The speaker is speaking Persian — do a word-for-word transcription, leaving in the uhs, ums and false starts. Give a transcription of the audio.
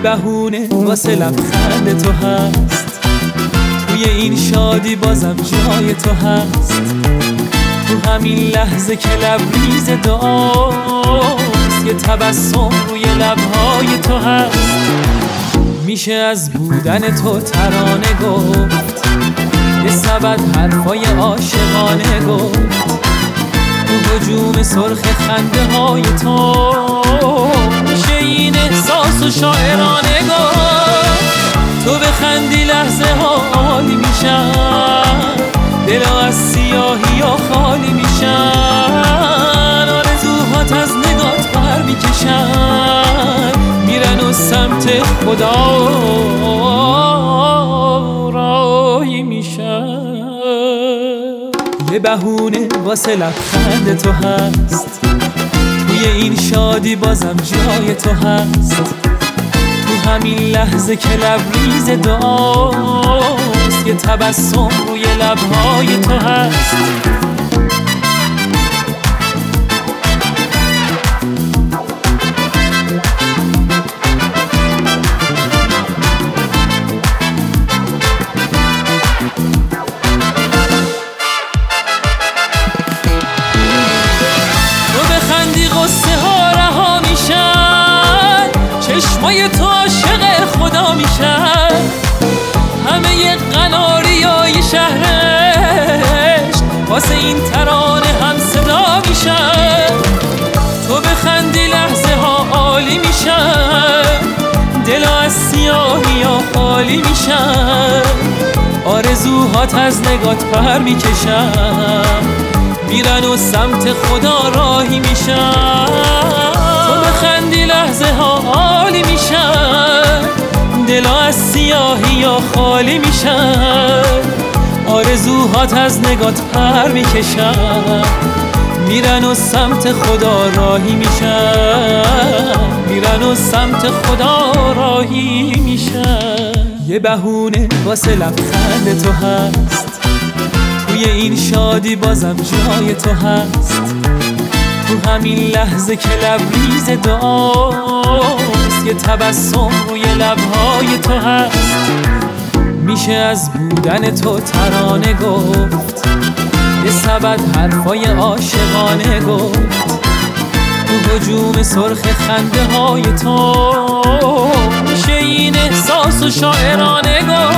بهونه واسه لبخند تو هست، توی این شادی بازم جای تو هست، تو همین لحظه که لبریز دعاست، یه تبسم روی لبهای تو هست. میشه از بودن تو ترانه گفت، یه سبد حرفای عاشقانه گفت، تو هجوم سرخ خنده های تو میشه این احساس و شاعرانه گفت. تو بخندی لحظه ها عالی میشن، دلا از سیاهی ها خالی میشن، آرزوهات از نگات پر میکشن، میرن و سمت خدا راهی میشن. یه بهونه واسه لبخند تو هست، توی این شادی بازم جای تو هست، تو همین لحظه که لبریز دعاست، یه تبسم روی لبهای تو هست. غصه ها رها میشن، چشمای تو عاشق خدا میشن، همه ی قناریای شهرش واسه این ترانه هم صدا میشن. تو بخندی لحظه ها عالی میشن، دلا از سیاهی ها خالی میشن، آرزوهات از نگات پر میکشن، میرن و سمت خدا راهی میشن. تو بخندی لحظه ها عالی میشن، دلا از سیاهی ها خالی میشن، آرزوهات از نگات پر میکشن، میرن و سمت خدا راهی میشن، میرن و سمت خدا راهی میشن. یه بهونه واسه لبخند تو هست، توی این شادی بازم جای تو هست، تو همین لحظه که لبریز دعاست، یه تبسم روی لبهای تو هست. میشه از بودن تو ترانه گفت، یه سبد حرفای عاشقانه گفت، تو هجوم سرخ خنده های تو میشه این احساس و شاعرانه گفت.